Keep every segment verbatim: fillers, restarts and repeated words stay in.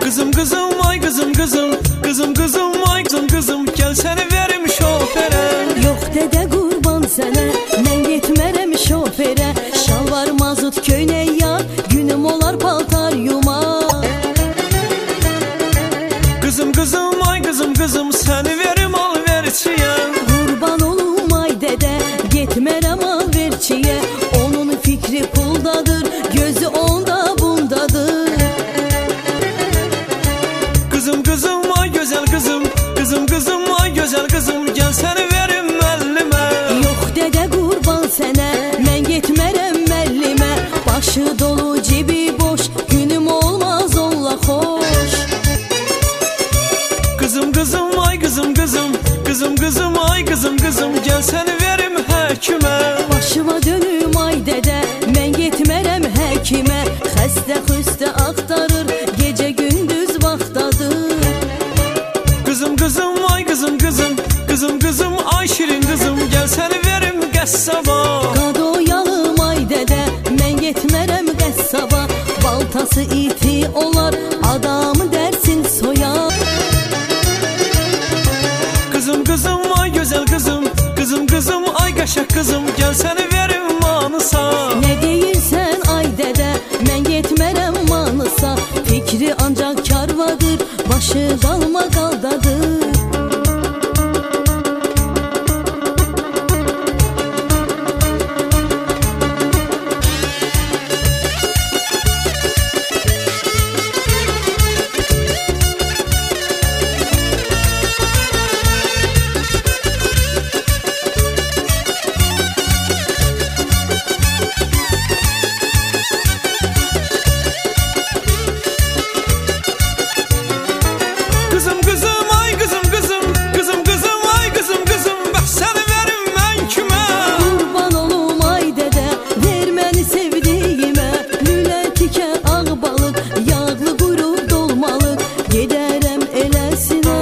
Kızım kızım ay kızım kızım, kızım kızım ay kızım kızım, gel seni verim şofere. Yok dede kurban sene, mən getmərəm şofere. Şalvar mazut köynək yar, günüm olar paltar yumaq. Kızım kızım ay kızım kızım, seni verim alverçiye. Kurban olum ay dede, getmərəm alverçiye. Onun fikri puldadır, gözü onda bundadır. Kızım kızım ay güzel kızım, kızım kızım ay güzel kızım, gel seni verim ellime. Yok dede kurban sene, mən getmərəm məllimə. Başı dolu cebi boş, günüm olmaz onunla xoş. Kızım kızım ay kızım kızım, kızım kızım ay kızım kızım, gel seni verim həkimə. Başıma dönüm ay dede, mən getmərəm həkimə. Xəstə xüstə axtarır, gecə gündüz vaxtadır. Kızım kızım ay kızım kızım, kızım kızım ay şirin kızım, gel seni verim qəssaba. Qadoyalım ay dede, mən getmərəm qəssaba. Baltası iti olar, adamı dersin soyar. Kızım kızım ay güzel kızım, kızım kızım ay qəşəng kızım, gel seni verim manısa. Ne deyirsən ay dede, mən getmərəm manısa. Fikri ancaq karvadır, başı qalma qaldadır. Kızım kızım ay kızım kızım, kızım kızım ay kızım kızım, bax səni verim mən kimə. Kurban olum ay dede, ver məni sevdiyimə. Lülə tikə ağ balıq, yağlı quru dolmalıq. Gedərəm eləsinə,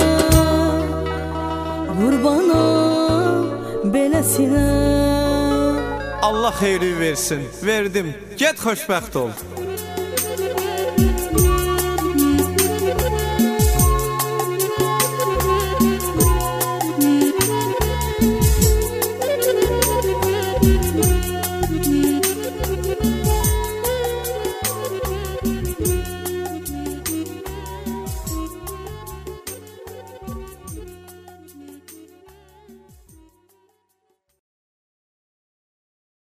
qurbanam beləsinə. Allah xeyri versin, verdim, get xoşbəxt ol.